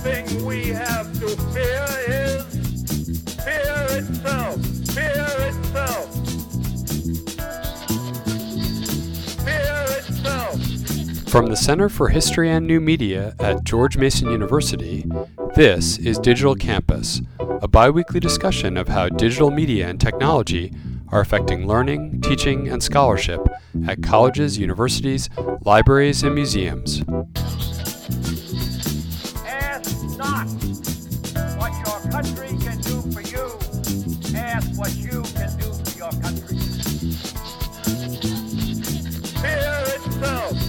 thing we have to fear is fear itself. Fear itself. Fear itself. From the Center for History and New Media at George Mason University, this is Digital Campus, a bi-weekly discussion of how digital media and technology are affecting learning, teaching, and scholarship at colleges, universities, libraries, and museums. Ask not what your country can do for you. Ask what you can do for your country. Fear itself.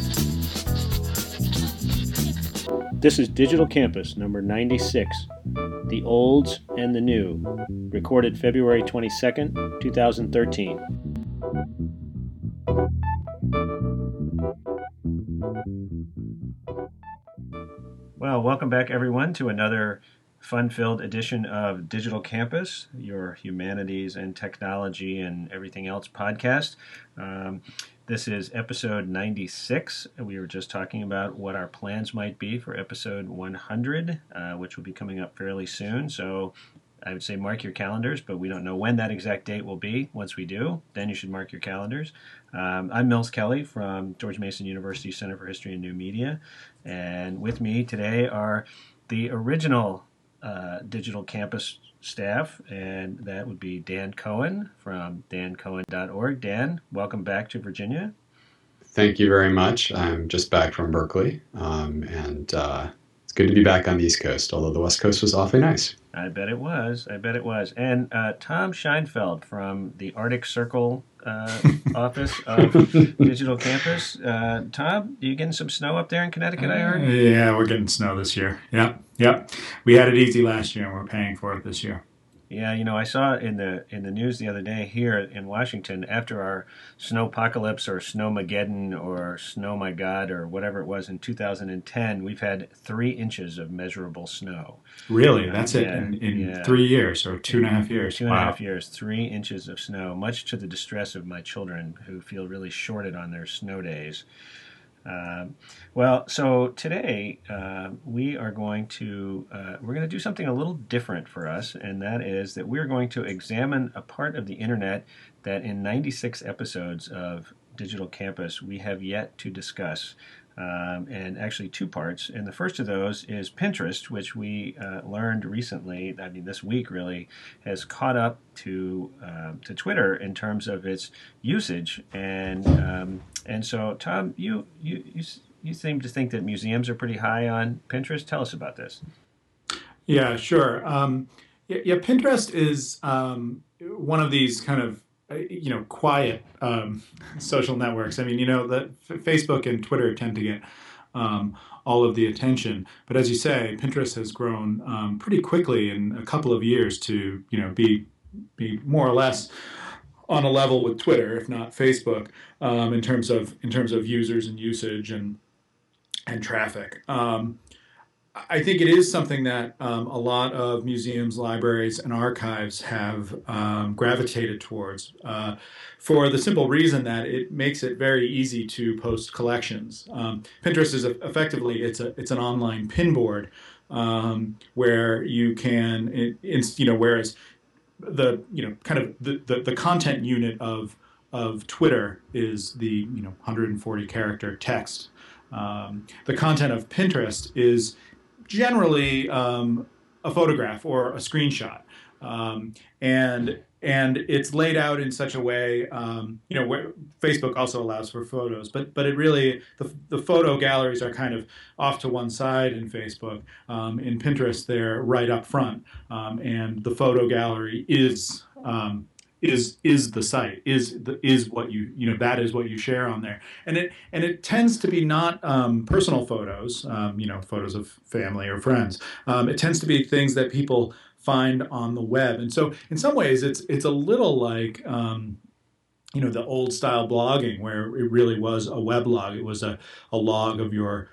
This is Digital Campus number 96, The Olds and the New, recorded February 22nd, 2013. Well, welcome back everyone to another fun-filled edition of Digital Campus, your humanities and technology and everything else podcast. This is episode 96. We were just talking about what our plans might be for episode 100, which will be coming up fairly soon. So I would say mark your calendars, but we don't know when that exact date will be. Once we do, then you should mark your calendars. I'm Mills Kelly from George Mason University Center for History and New Media. And with me today are the original Digital Campus staff, and that would be Dan Cohen from dancohen.org. Dan, welcome back to Virginia. Thank you very much. I'm just back from Berkeley, and it's good to be back on the East Coast, although the West Coast was awfully nice. I bet it was. And Tom Scheinfeld from the Arctic Circle office of Digital Campus. Tom, you getting some snow up there in Connecticut, I heard? Yeah, we're getting snow this year. Yep. We had it easy last year, and we're paying for it this year. Yeah, I saw in the news the other day here in Washington, after our snowpocalypse or snowmageddon or snow my God or whatever it was in 2010, we've had 3 inches of measurable snow. Really? That's it? In 3 years or 2.5 years? 2.5 years, 3 inches of snow, much to the distress of my children who feel really shorted on their snow days. So today we are going to do something a little different for us, and that is that we're going to examine a part of the internet that in 96 episodes of Digital Campus we have yet to discuss. And actually 2 parts. And the first of those is Pinterest, which we learned recently, this week really, has caught up to Twitter in terms of its usage. And so, Tom, you seem to think that museums are pretty high on Pinterest. Tell us about this. Yeah, sure. Pinterest is one of these kind of quiet social networks. That Facebook and Twitter tend to get all of the attention. But as you say, Pinterest has grown pretty quickly in a couple of years to, be more or less on a level with Twitter, if not Facebook, in terms of users and usage and traffic. I think it is something that a lot of museums, libraries, and archives have gravitated towards for the simple reason that it makes it very easy to post collections. Pinterest is effectively it's an online pin board where you can, whereas the content unit of Twitter is the 140 character text. The content of Pinterest is generally a photograph or a screenshot, and it's laid out in such a way, where Facebook also allows for photos, but it really the photo galleries are kind of off to one side in Facebook. In Pinterest, they're right up front, and the photo gallery is the site, is what that is what you share on there, and it tends to be not personal photos, photos of family or friends. It tends to be things that people find on the web, and so in some ways it's a little like the old style blogging where it really was a weblog. It was a log of your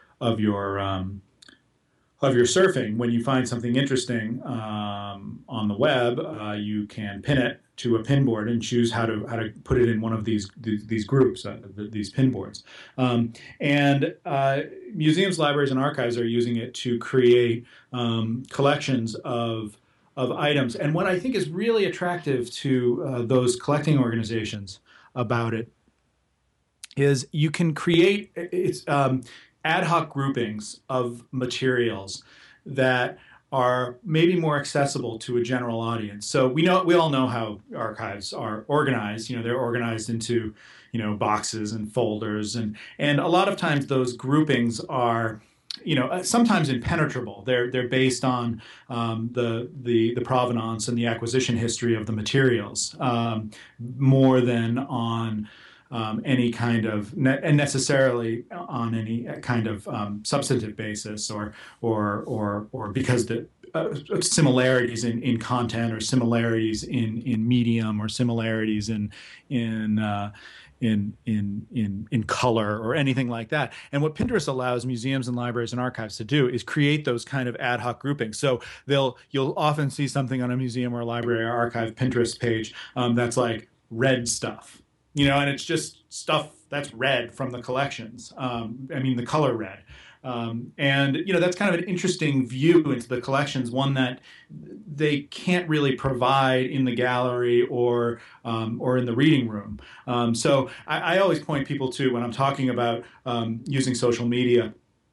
surfing. When you find something interesting on the web, you can pin it to a pinboard and choose how to put it in one of these groups, these pinboards. And museums, libraries, and archives are using it to create collections of items. And what I think is really attractive to those collecting organizations about it is you can create ad hoc groupings of materials that are maybe more accessible to a general audience. So we all know how archives are organized. They're organized into, boxes and folders, and a lot of times those groupings are, sometimes impenetrable. They're based on the provenance and the acquisition history of the materials, more than on any kind of and necessarily on any kind of substantive basis, or because the similarities in content, or similarities in medium, or similarities in color, or anything like that. And what Pinterest allows museums and libraries and archives to do is create those kind of ad hoc groupings. So you'll often see something on a museum or library or archive Pinterest page that's like red stuff. And it's just stuff that's red from the collections. The color red. And that's kind of an interesting view into the collections, one that they can't really provide in the gallery or in the reading room. So I always point people to, when I'm talking about using social media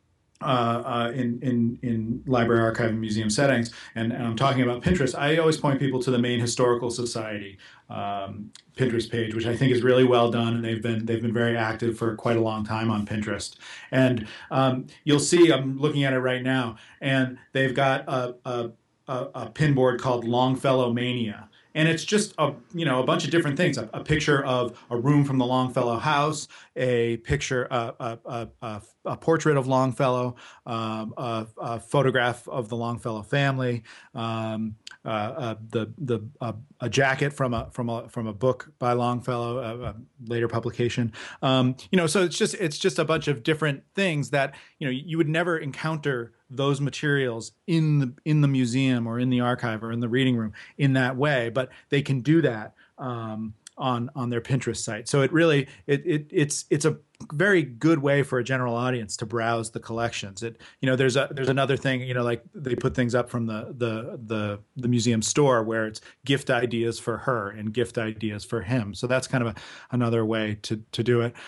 in library, archive, and museum settings, and I'm talking about Pinterest, I always point people to the Maine Historical Society Pinterest page, which I think is really well done, and they've been very active for quite a long time on Pinterest. And you'll see, I'm looking at it right now, and they've got a pinboard called Longfellow Mania. And it's just a bunch of different things. A picture of a room from the Longfellow house, a picture, a portrait of Longfellow, a photograph of the Longfellow family, a jacket from a book by Longfellow, a later publication. So it's just a bunch of different things that you would never encounter those materials in the museum or in the archive or in the reading room in that way, but they can do that on their Pinterest site. So it's a very good way for a general audience to browse the collections. There's another thing, like they put things up from the museum store where it's gift ideas for her and gift ideas for him. So that's kind of another way to do it.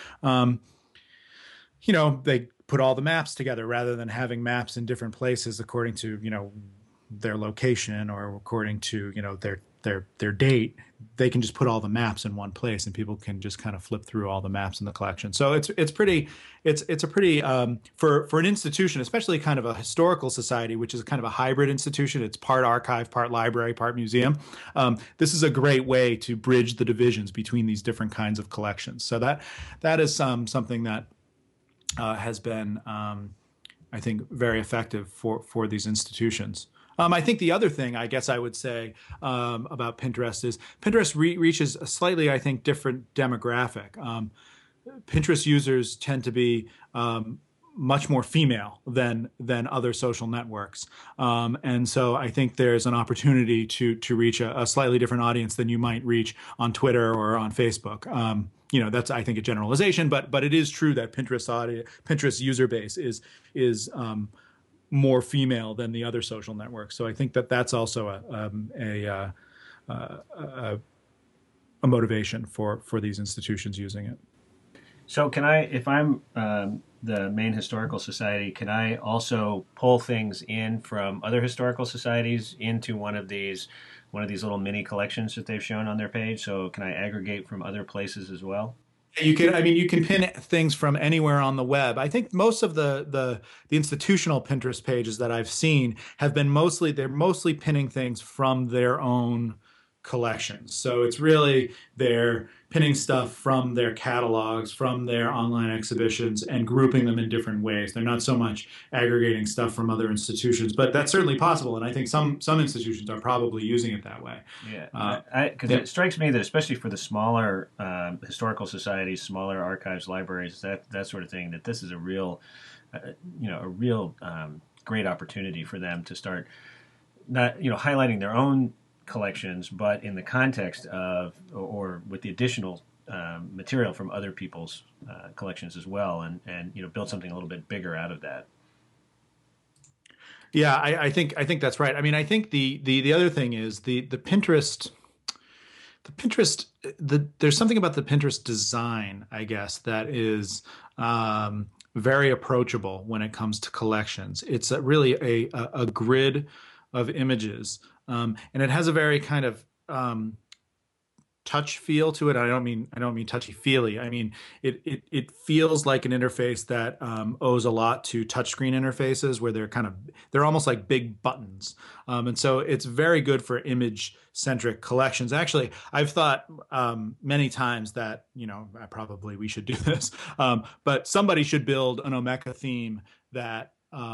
They put all the maps together rather than having maps in different places according to their location or according to their date. They can just put all the maps in one place, and people can just kind of flip through all the maps in the collection. So it's a pretty for an institution, especially kind of a historical society, which is kind of a hybrid institution. It's part archive, part library, part museum. This is a great way to bridge the divisions between these different kinds of collections. So that is something that has been, I think, very effective for these institutions. I think the other thing I guess I would say about Pinterest is Pinterest reaches a slightly, I think, different demographic. Pinterest users tend to be much more female than other social networks. And so I think there's an opportunity to reach a slightly different audience than you might reach on Twitter or on Facebook. That's, I think, a generalization, but it is true that Pinterest user base is more female than the other social networks. So I think that's also a motivation for these institutions using it. So if I'm the Maine Historical Society, can I also pull things in from other historical societies into one of these little mini collections that they've shown on their page? So can I aggregate from other places as well? You can pin things from anywhere on the web. I think most of the institutional Pinterest pages that I've seen have been mostly pinning things from their own collections. So it's really they're pinning stuff from their catalogs, from their online exhibitions, and grouping them in different ways. They're not so much aggregating stuff from other institutions, but that's certainly possible. And I think some institutions are probably using it that way. Yeah, because it strikes me that especially for the smaller historical societies, smaller archives, libraries, that sort of thing, that this is a real great opportunity for them to start not highlighting their own collections, but in the context of, or with the additional material from other people's collections as well, and build something a little bit bigger out of that. Yeah, I think that's right. I mean, I think the other thing is the Pinterest. There's something about the Pinterest design, I guess, that is very approachable when it comes to collections. It's really a grid of images, and it has a very kind of touch feel to it. I don't mean touchy feely. I mean it feels like an interface that owes a lot to touchscreen interfaces, where they're almost like big buttons, and so it's very good for image centric collections. Actually, I've thought many times that probably we should do this, but somebody should build an Omeka theme that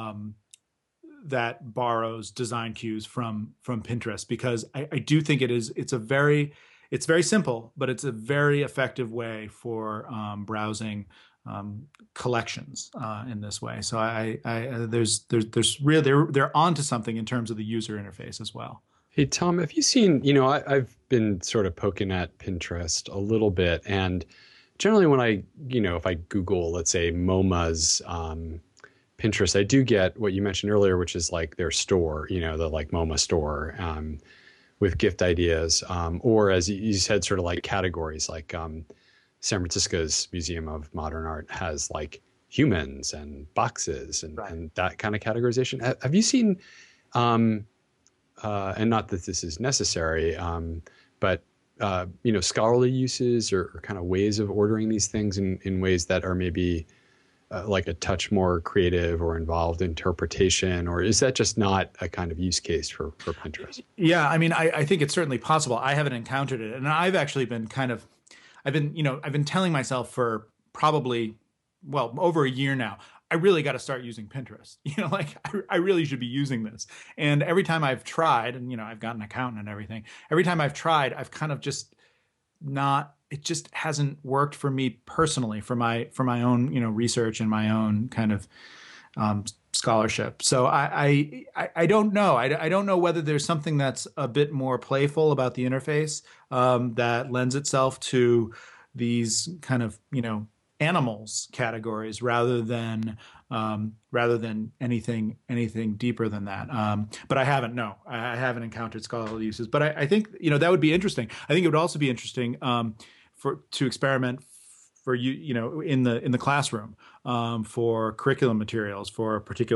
borrows design cues from Pinterest, because I do think it's very simple, but it's a very effective way for browsing collections in this way. So there's really they're onto something in terms of the user interface as well. Hey, Tom, have you seen, I've been sort of poking at Pinterest a little bit, and generally when I, if I Google, let's say MoMA's Pinterest, I do get what you mentioned earlier, which is like their store, the like MoMA store, with gift ideas, or as you said, sort of like categories, like San Francisco's Museum of Modern Art has like humans and boxes and, right, and that kind of categorization. Have you seen, and not that this is necessary, but scholarly uses or kind of ways of ordering these things in ways that are maybe like a touch more creative or involved interpretation, or is that just not a kind of use case for Pinterest? Yeah, I mean, I think it's certainly possible. I haven't encountered it, and I've actually been I've been telling myself for probably, over a year now, I really got to start using Pinterest. I really should be using this. And every time I've tried, and I've got an account and everything, every time I've tried, I've kind of just it just hasn't worked for me personally, for my own, research and my own kind of scholarship. So I don't know. I don't know whether there's something that's a bit more playful about the interface that lends itself to these kind of, animals categories rather than anything deeper than that. But I haven't encountered scholarly uses. But I think that would be interesting. I think it would also be interesting to experiment for in the classroom for curriculum materials for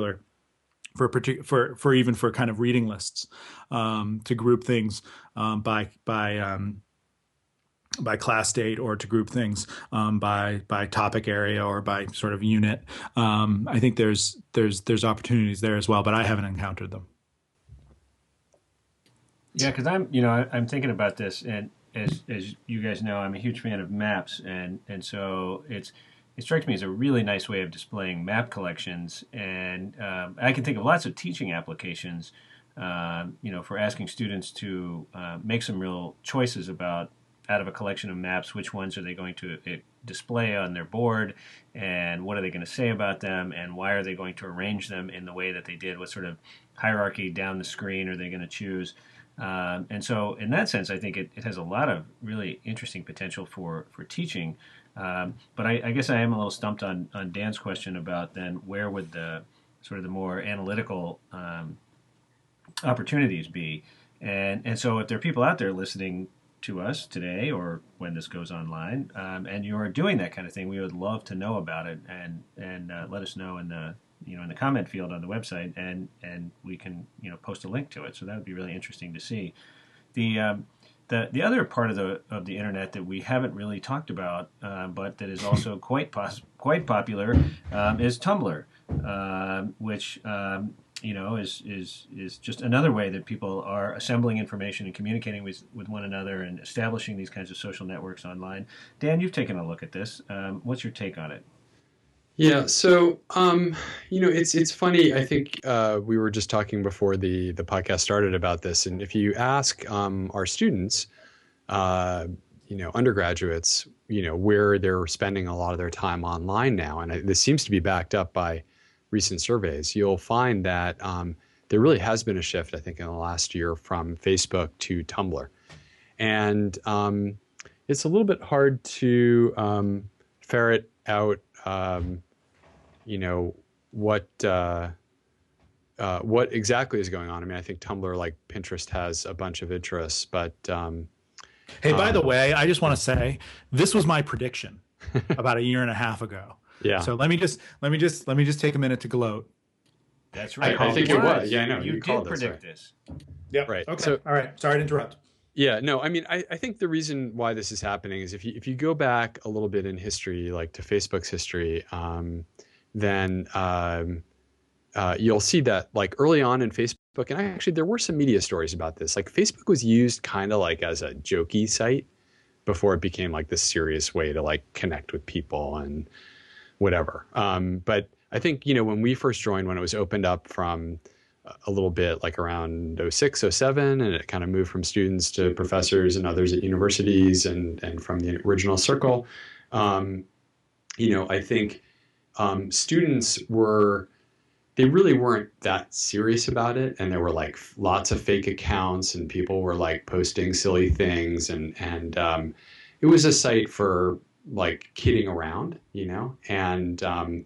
even for kind of reading lists, to group things by class date, or to group things by topic area or by sort of unit. I think there's opportunities there as well, but I haven't encountered them. Yeah, because I'm thinking about this, and as you guys know, I'm a huge fan of maps, and so it strikes me as a really nice way of displaying map collections, and I can think of lots of teaching applications, for asking students to make some real choices about, out of a collection of maps, which ones are they going to display on their board, and what are they going to say about them, and why are they going to arrange them in the way that they did? What sort of hierarchy down the screen are they going to choose? And so in that sense, I think it has a lot of really interesting potential for teaching. But I guess I am a little stumped on Dan's question about then where would the sort of the more analytical opportunities be? And so if there are people out there listening to us today or when this goes online, and you are doing that kind of thing, we would love to know about it, and let us know in the in the comment field on the website, and we can post a link to it. So that would be really interesting to see. The other part of the internet that we haven't really talked about, but that is also quite popular, is Tumblr, which is just another way that people are assembling information and communicating with one another and establishing these kinds of social networks online. Dan, you've taken a look at this. What's your take on it? Yeah, so it's funny. I think we were just talking before the podcast started about this, and if you ask our students, undergraduates, where they're spending a lot of their time online now, and this seems to be backed up by recent surveys, you'll find that there really has been a shift, I think, in the last year from Facebook to Tumblr. And it's a little bit hard to ferret out, what exactly is going on. I mean, I think Tumblr, like Pinterest, has a bunch of interests, but hey, by the way, I just want to say this was my prediction about a year and a half ago. Yeah. So let me just take a minute to gloat. That's right. I think it was. Yeah, I know. You did called predict this. Yep. Right. Okay. So, all right. Sorry to interrupt. Yeah, no, I mean, I think the reason why this is happening is if you go back a little bit in history, like to Facebook's history, then you'll see that like early on in Facebook, and actually there were some media stories about this, like Facebook was used kind of like as a jokey site before it became like this serious way to like connect with people and whatever. But I think, when we first joined, when it was opened up from a little bit like around 06, 07, and it kind of moved from students to professors and others at universities and from the original circle, I think students they really weren't that serious about it. And there were like lots of fake accounts and people were like posting silly things. And it was a site for like kidding around, and,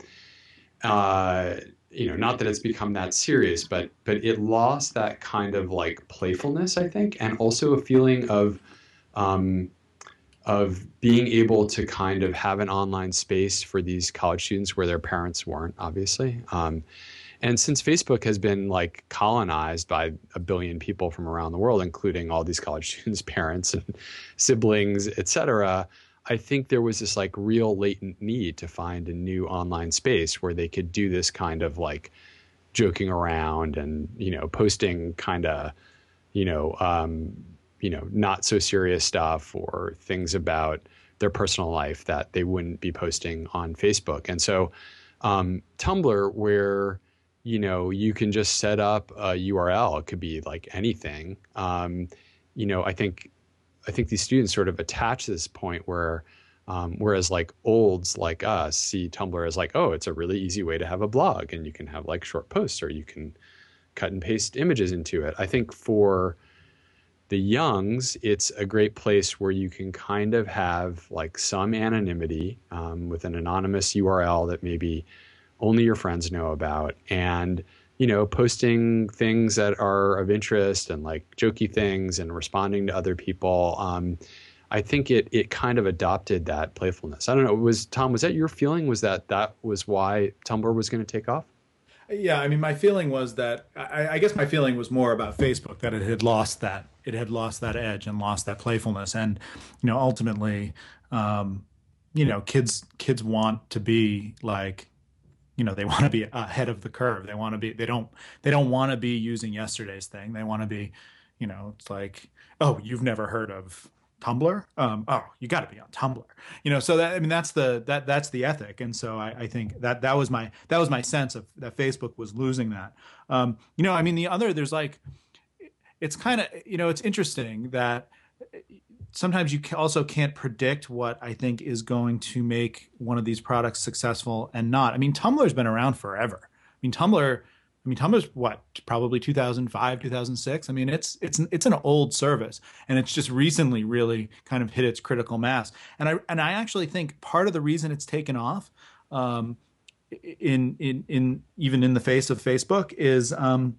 not that it's become that serious, but it lost that kind of like playfulness, I think, and also a feeling of being able to kind of have an online space for these college students where their parents weren't, obviously. And since Facebook has been like colonized by a billion people from around the world, including all these college students' parents and siblings, et cetera, I think there was this like real latent need to find a new online space where they could do this kind of like joking around and, posting kind of, not so serious stuff or things about their personal life that they wouldn't be posting on Facebook. And so Tumblr, where, you can just set up a URL, it could be like anything. I think these students sort of attach this point where, whereas like olds like us see Tumblr as like, oh, it's a really easy way to have a blog and you can have like short posts or you can cut and paste images into it. I think for the youngs, it's a great place where you can kind of have like some anonymity with an anonymous URL that maybe only your friends know about, and posting things that are of interest and like jokey things and responding to other people. I think it kind of adopted that playfulness. I don't know. Was that your feeling? Was that was why Tumblr was going to take off? Yeah, I mean, my feeling was that I guess my feeling was more about Facebook, that it had lost that edge and lost that playfulness, and ultimately, kids want to be like. They want to be ahead of the curve. They want to be. They don't want to be using yesterday's thing. They want to be. It's like, oh, you've never heard of Tumblr? Oh, you got to be on Tumblr. So that's the ethic. And so I think that was my sense of that Facebook was losing that. There's like, it's kind of it's interesting that. Sometimes you also can't predict what I think is going to make one of these products successful and not. I mean, Tumblr's been around forever. Tumblr's what, probably 2005, 2006. I mean, it's an old service, and it's just recently really kind of hit its critical mass. And I actually think part of the reason it's taken off, in even in the face of Facebook, is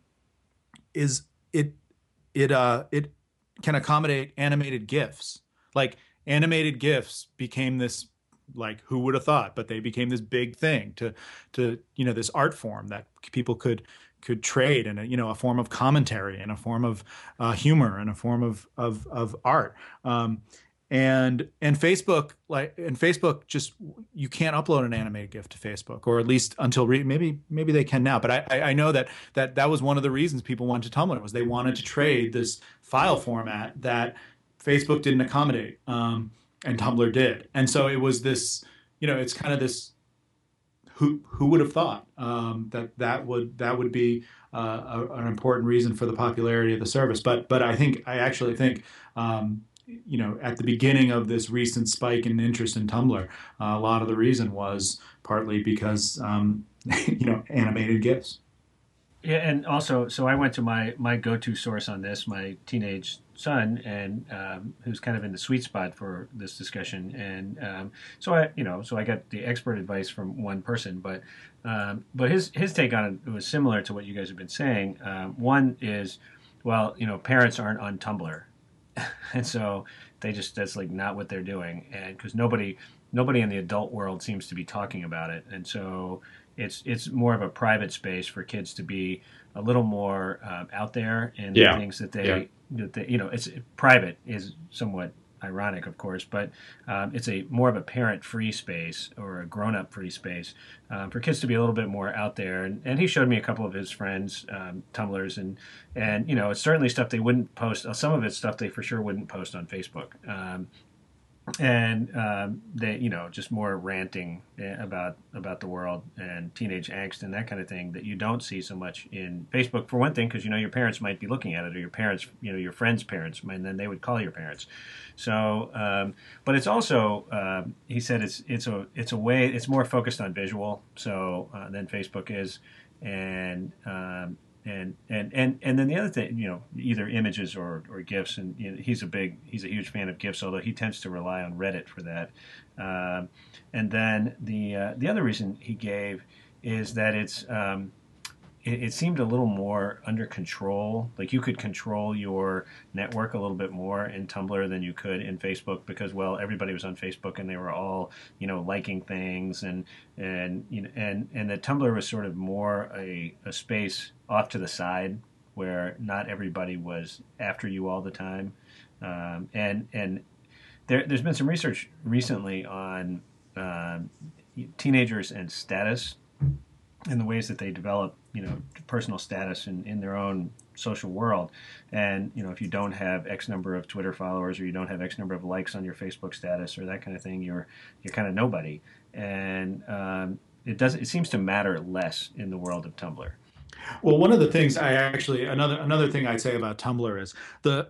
it can accommodate animated GIFs. Like animated GIFs became this, like, who would have thought, but they became this big thing to this art form that people could trade in a form of commentary and a form of humor and a form of art. And Facebook just, you can't upload an animated GIF to Facebook, or at least until maybe they can now. But I know that was one of the reasons people went to Tumblr, was they wanted to trade this file format that Facebook didn't accommodate, and Tumblr did. And so it was this, it's kind of this. Who would have thought that would be an important reason for the popularity of the service? But I actually think. At the beginning of this recent spike in interest in Tumblr, a lot of the reason was partly because, animated GIFs. Yeah, and also, so I went to my go-to source on this, my teenage son, and who's kind of in the sweet spot for this discussion. And so I got the expert advice from one person, but his take on it was similar to what you guys have been saying. One is, well, parents aren't on Tumblr, and so that's like not what they're doing, and because nobody in the adult world seems to be talking about it, and so it's more of a private space for kids to be a little more out there in the things that it's private is somewhat ironic, of course, but it's a more of a parent-free space or a grown-up free space for kids to be a little bit more out there. And he showed me a couple of his friends' Tumblrs, and it's certainly stuff they wouldn't post. Some of it's stuff they for sure wouldn't post on Facebook. And they, just more ranting about the world and teenage angst and that kind of thing that you don't see so much in Facebook. For one thing, because your parents might be looking at it, or your parents, your friends' parents, and then they would call your parents. So, but it's also, he said, it's a way, it's more focused on visual. So than Facebook is, and and then the other thing, either images or GIFs, and he's a huge fan of GIFs, although he tends to rely on Reddit for that. And then the other reason he gave is that it seemed a little more under control. Like you could control your network a little bit more in Tumblr than you could in Facebook because, well, everybody was on Facebook and they were all, liking things, and that Tumblr was sort of more a space off to the side where not everybody was after you all the time. And there's been some research recently on teenagers and status and the ways that they develop, personal status in their own social world. And, if you don't have X number of Twitter followers, or you don't have X number of likes on your Facebook status or that kind of thing, you're kind of nobody. And it seems to matter less in the world of Tumblr. Well, one of the things another thing I'd say about Tumblr is the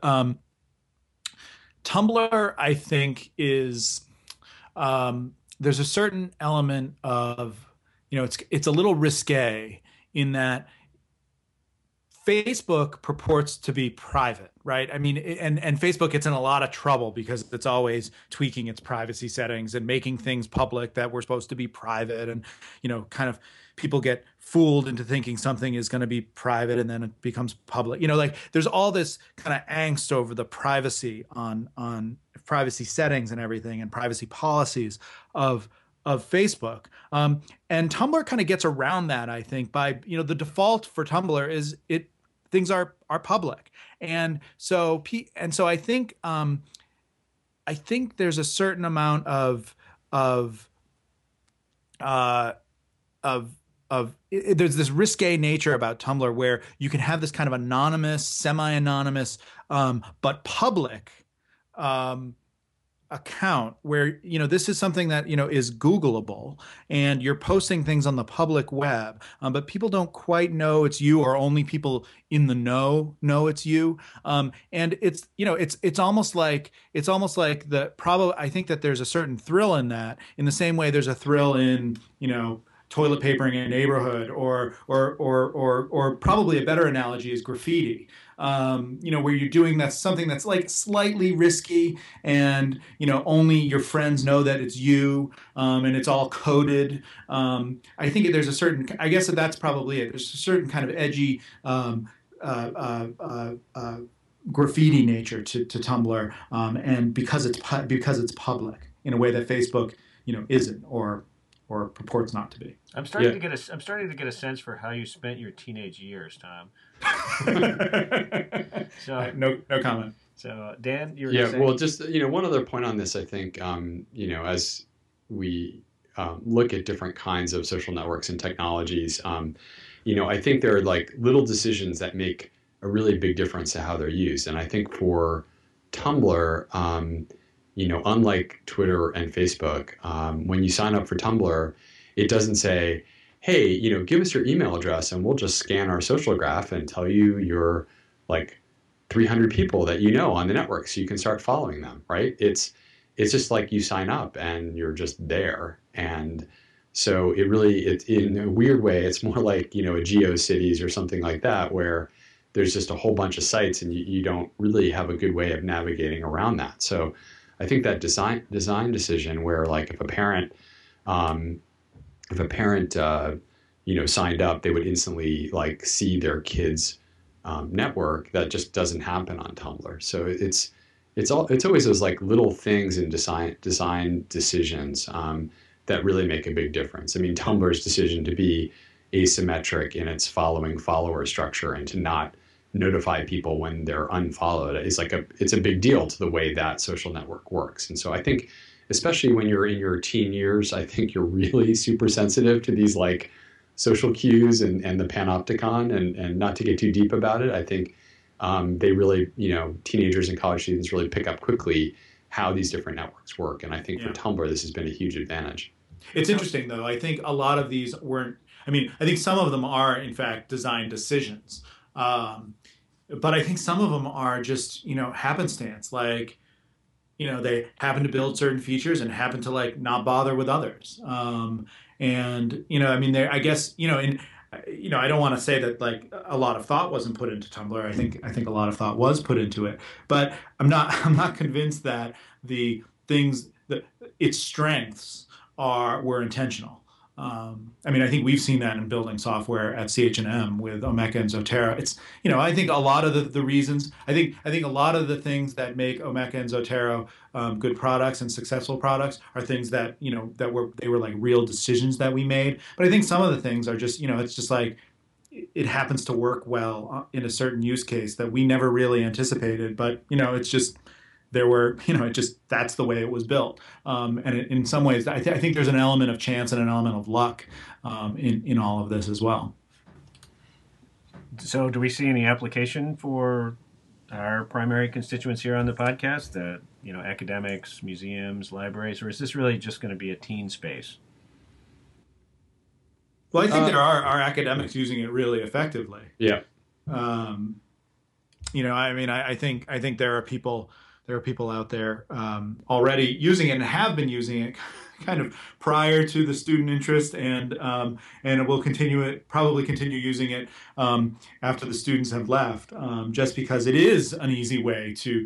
Tumblr, I think, is there's a certain element of, it's a little risque in that Facebook purports to be private, right? I mean, and Facebook gets in a lot of trouble because it's always tweaking its privacy settings and making things public that were supposed to be private. And, kind of people get fooled into thinking something is going to be private and then it becomes public. Like there's all this kind of angst over the privacy on privacy settings and everything and privacy policies of Facebook. And Tumblr kind of gets around that, I think, by, the default for Tumblr is things are public. And so I think there's a certain amount of there's this risque nature about Tumblr where you can have this kind of anonymous, semi-anonymous, but public account where, this is something that, is Googleable and you're posting things on the public web, but people don't quite know it's you, or only people in the know it's you. And it's, it's almost like I think that there's a certain thrill in that, in the same way there's a thrill in, toilet papering a neighborhood, or probably a better analogy is graffiti. Where you're doing something that's like slightly risky, and only your friends know that it's you, and it's all coded. I think there's a certain, I guess that's probably it. There's a certain kind of edgy graffiti nature to Tumblr, and because it's public in a way that Facebook isn't, or purports not to be. I'm starting to get a sense for how you spent your teenage years, Tom. So no comment. So Dan, you were saying? Well, just one other point on this, I think as we look at different kinds of social networks and technologies, I think there are like little decisions that make a really big difference to how they're used. And I think for Tumblr, unlike Twitter and Facebook, when you sign up for Tumblr, it doesn't say, hey, give us your email address and we'll just scan our social graph and tell you your like 300 people that on the network so you can start following them, right? It's just like you sign up and you're just there. And So it in a weird way, it's more like, a GeoCities or something like that, where there's just a whole bunch of sites and you don't really have a good way of navigating around that. So I think that design decision where, like, um, if a parent signed up, they would instantly, like, see their kids' network. That just doesn't happen on Tumblr. So it's always those, like, little things in design decisions that really make a big difference. I mean, Tumblr's decision to be asymmetric in its following follower structure and to not notify people when they're unfollowed is it's a big deal to the way that social network works. And so I think, especially when you're in your teen years, I think you're really super sensitive to these, like, social cues and the panopticon, and not to get too deep about it. I think they really, teenagers and college students really pick up quickly how these different networks work. And I think for Tumblr, this has been a huge advantage. It's interesting, though. I think a lot of these weren't, I think some of them are, in fact, design decisions. But I think some of them are just, happenstance. Like, they happen to build certain features and happen to, like, not bother with others. I guess, I don't want to say that, like, a lot of thought wasn't put into Tumblr. I think a lot of thought was put into it, but I'm not convinced that the things that its strengths were intentional. I think we've seen that in building software at CH&M with Omeka and Zotero. It's, I think a lot of the reasons, I think a lot of the things that make Omeka and Zotero good products and successful products are things that, they were like real decisions that we made. But I think some of the things are just, it's just like, it happens to work well in a certain use case that we never really anticipated. But, it's just, there were, that's the way it was built. In some ways, I think there's an element of chance and an element of luck in all of this as well. So do we see any application for our primary constituents here on the podcast, academics, museums, libraries, or is this really just going to be a teen space? Well, I think there are academics using it really effectively. Yeah. I think there are people out there already using it and have been using it kind of prior to the student interest, and it will probably continue using it after the students have left, just because it is an easy way to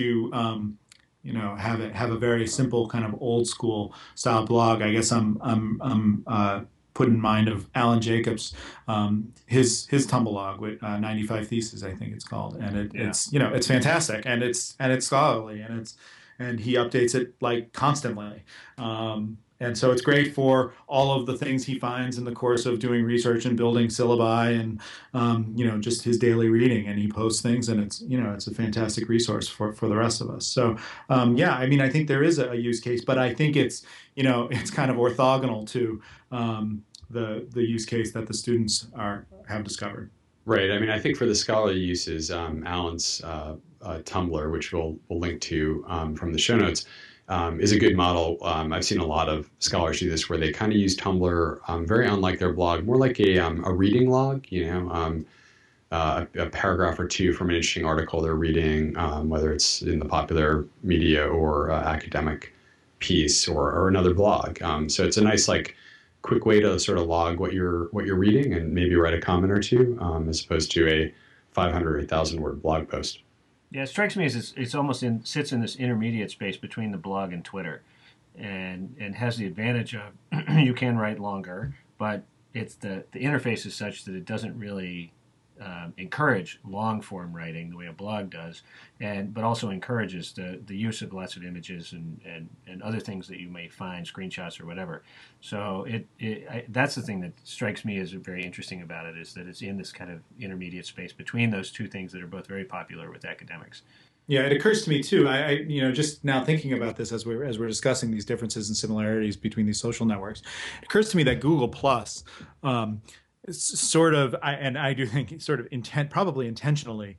have a very simple kind of old school style blog. I guess I'm put in mind of Alan Jacobs, his Tumblr with 95 Theses, I think it's called, and it's fantastic, and it's scholarly, and he updates it, like, constantly, and so it's great for all of the things he finds in the course of doing research and building syllabi, and just his daily reading, and he posts things, and it's a fantastic resource for the rest of us. So I think there is a use case, but I think it's kind of orthogonal to the use case that the students have discovered. Right. I think for the scholarly uses, Alan's Tumblr, which we'll link to from the show notes, is a good model. I've seen a lot of scholars do this, where they kind of use Tumblr very unlike their blog, more like a reading log, a paragraph or two from an interesting article they're reading, whether it's in the popular media or academic piece or another blog. So it's a nice, like, quick way to sort of log what you're reading and maybe write a comment or two, as opposed to a 500 or 1,000 word blog post. Yeah, it strikes me as it's almost sits in this intermediate space between the blog and Twitter, and has the advantage of you can write longer, but it's the interface is such that it doesn't really encourage long form writing the way a blog does, but also encourages the use of lots of images and other things that you may find, screenshots or whatever. So that's the thing that strikes me as very interesting about it, is that it's in this kind of intermediate space between those two things that are both very popular with academics. Yeah, it occurs to me too. I just now thinking about this as we're discussing these differences and similarities between these social networks, it occurs to me that Google Plus, sort of, and I do think sort of probably intentionally,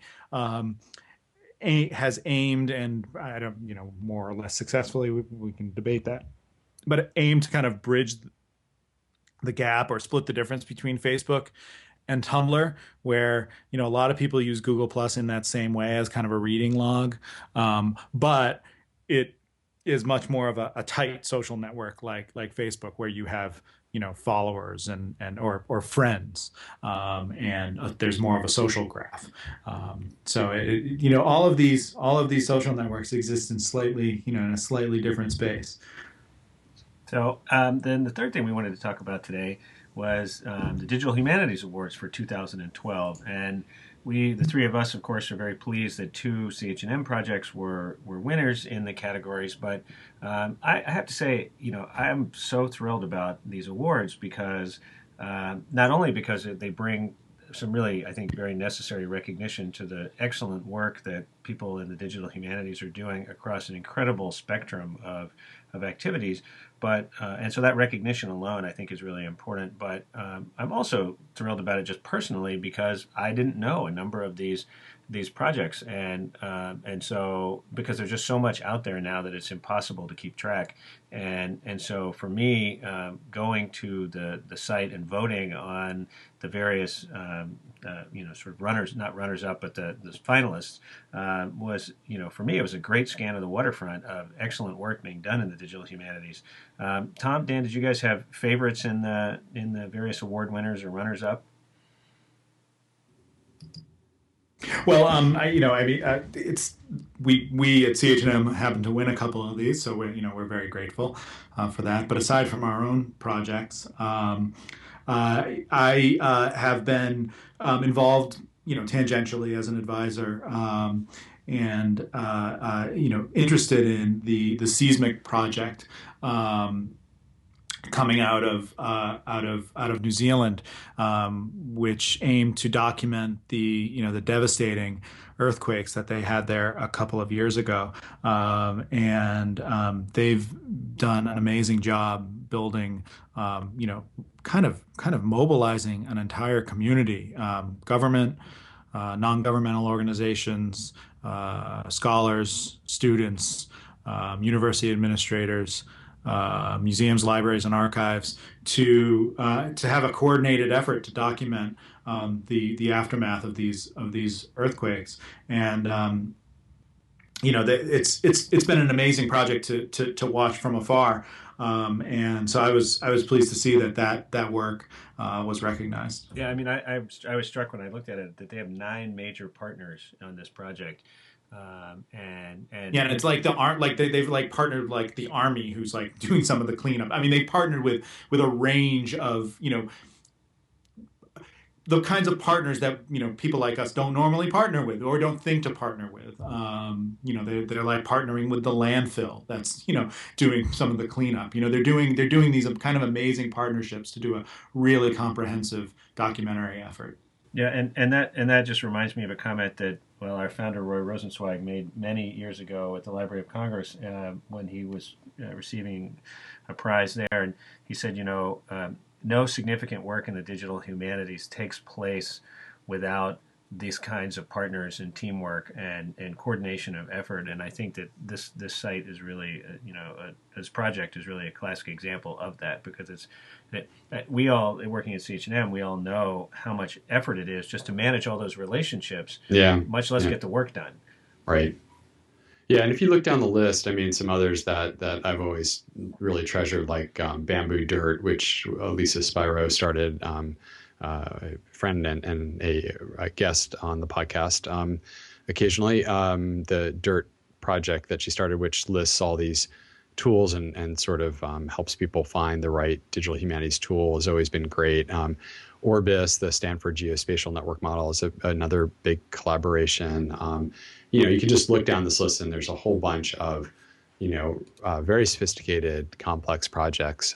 has aimed, and I don't, more or less successfully, we can debate that, but aimed to kind of bridge the gap or split the difference between Facebook and Tumblr, where a lot of people use Google Plus in that same way as kind of a reading log, but it is much more of a tight social network like Facebook, where you have followers and or friends, and there's more of a social graph. All of these social networks exist in in a slightly different space. So then the third thing we wanted to talk about today was the Digital Humanities Awards for 2012, and the three of us, of course, are very pleased that two CH&M projects were winners in the categories. But I have to say, I'm so thrilled about these awards because not only because they bring some really, I think, very necessary recognition to the excellent work that people in the digital humanities are doing across an incredible spectrum of activities, but and so that recognition alone, I think, is really important. But I'm also thrilled about it just personally because I didn't know a number of these projects, and so because there's just so much out there now that it's impossible to keep track, and so for me, going to the site and voting on the various sort of not runners up, but the finalists was, for me, it was a great scan of the waterfront of excellent work being done in the digital humanities. Tom, Dan, did you guys have favorites in the various award winners or runners up? Well, it's we at CH&M happen to win a couple of these, so we're very grateful for that. But aside from our own projects, I have been involved, tangentially as an advisor, and interested in the seismic project. Coming out of New Zealand, which aimed to document the devastating earthquakes that they had there a couple of years ago, and they've done an amazing job building, kind of mobilizing an entire community, government, non-governmental organizations, scholars, students, university administrators, museums, libraries, and archives to have a coordinated effort to document the aftermath of these earthquakes. And it's been an amazing project to watch from afar. And so I was pleased to see that work was recognized. Yeah, I mean, I was struck when I looked at it that they have 9 major partners on this project. And it's like they've like partnered like the Army, who's like doing some of the cleanup. I mean, they partnered with a range of the kinds of partners that people like us don't normally partner with or don't think to partner with. They're like partnering with the landfill that's doing some of the cleanup. They're doing these kind of amazing partnerships to do a really comprehensive documentary effort. Yeah, and that just reminds me of a comment that our founder Roy Rosenzweig made many years ago at the Library of Congress when he was receiving a prize there, and he said, no significant work in the digital humanities takes place without these kinds of partners and teamwork and coordination of effort. And I think that this site is really, this project is really a classic example of that, because we all, working at CH&M, we all know how much effort it is just to manage all those relationships, much less get the work done. Right. Yeah, and if you look down the list, I mean, some others that I've always really treasured, like Bamboo Dirt, which Lisa Spiro started, a friend and a guest on the podcast occasionally. The Dirt project that she started, which lists all these tools and sort of helps people find the right digital humanities tool, has always been great. Orbis, the Stanford Geospatial Network Model, is another big collaboration. You can just look down this list and there's a whole bunch of, very sophisticated, complex projects.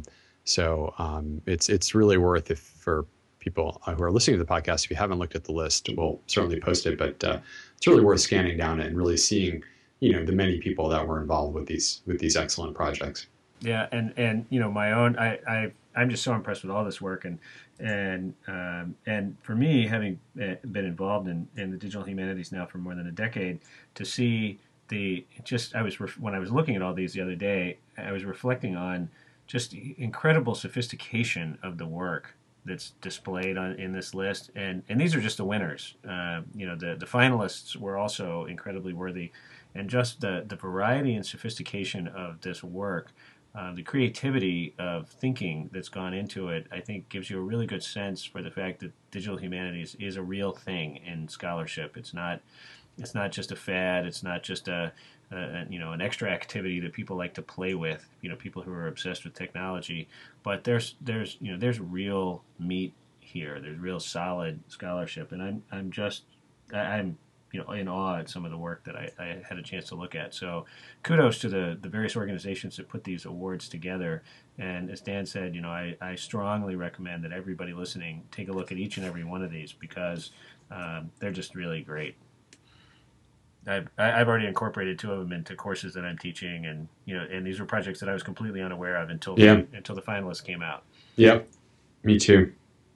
It's really worth it for people who are listening to the podcast. If you haven't looked at the list, we'll certainly post it, but it's really worth scanning down it and really seeing, the many people that were involved with these excellent projects. Yeah, and my own, I'm just so impressed with all this work, and for me, having been involved in the digital humanities now for more than a decade, to see when I was looking at all these the other day, I was reflecting on just incredible sophistication of the work that's displayed in this list, and these are just the winners. The finalists were also incredibly worthy, and just the variety and sophistication of this work, the creativity of thinking that's gone into it, I think gives you a really good sense for the fact that digital humanities is a real thing in scholarship. It's not just a fad. It's not just an extra activity that people like to play with. People who are obsessed with technology. But there's real meat here. There's real solid scholarship, and I'm in awe at some of the work that I had a chance to look at. So kudos to the various organizations that put these awards together. And as Dan said, I strongly recommend that everybody listening take a look at each and every one of these, because they're just really great. I've already incorporated 2 of them into courses that I'm teaching, and these were projects that I was completely unaware of until the finalists came out. Yep, me too.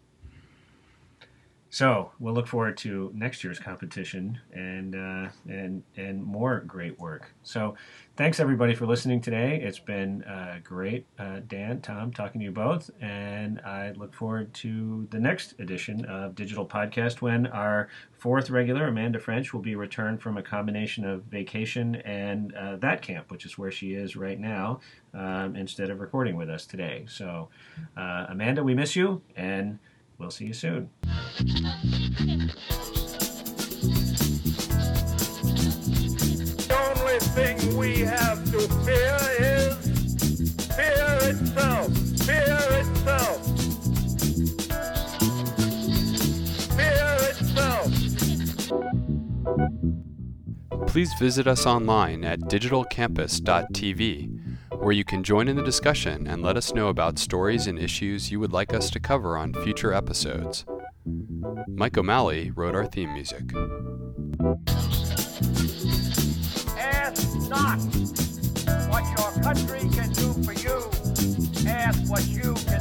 So we'll look forward to next year's competition and more great work. So thanks everybody for listening today. It's been great, Dan, Tom, talking to you both, and I look forward to the next edition of Digital Podcast, when our 4th regular, Amanda French, will be returned from a combination of vacation and that camp, which is where she is right now, instead of recording with us today. So Amanda, we miss you, and we'll see you soon. The only thing we have to fear is fear itself. Fear itself. Fear itself. Please visit us online at digitalcampus.tv, where you can join in the discussion and let us know about stories and issues you would like us to cover on future episodes. Mike O'Malley wrote our theme music. Ask not what your country can do for you. Ask what you can